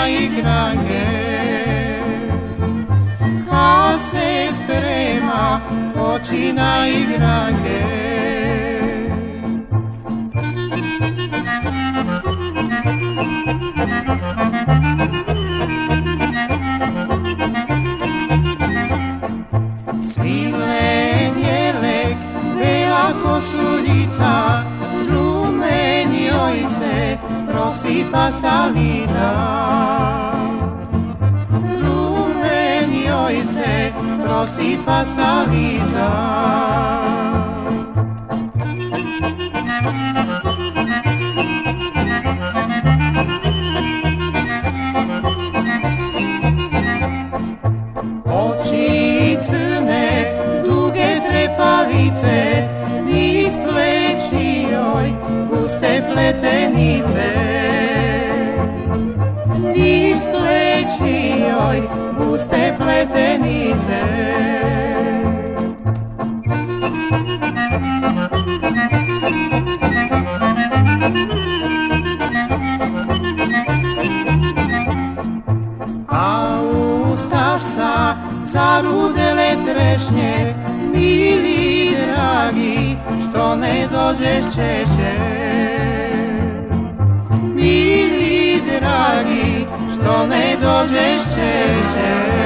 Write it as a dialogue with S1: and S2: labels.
S1: na igranke. Kad se sprema oči na igranke. Svilen je lek, bela košuljica, rumen joj se prosipa sa lica. Rumen joj se prosipa sa lica. Oči crne, duge trepavice, niz pleći joj puste pletenice. Niz pleći joj puste pletenice. A ustaša zarudele trešnje, mili dragi, što ne dođeš češće. Mili dragi, što ne dođeš češće.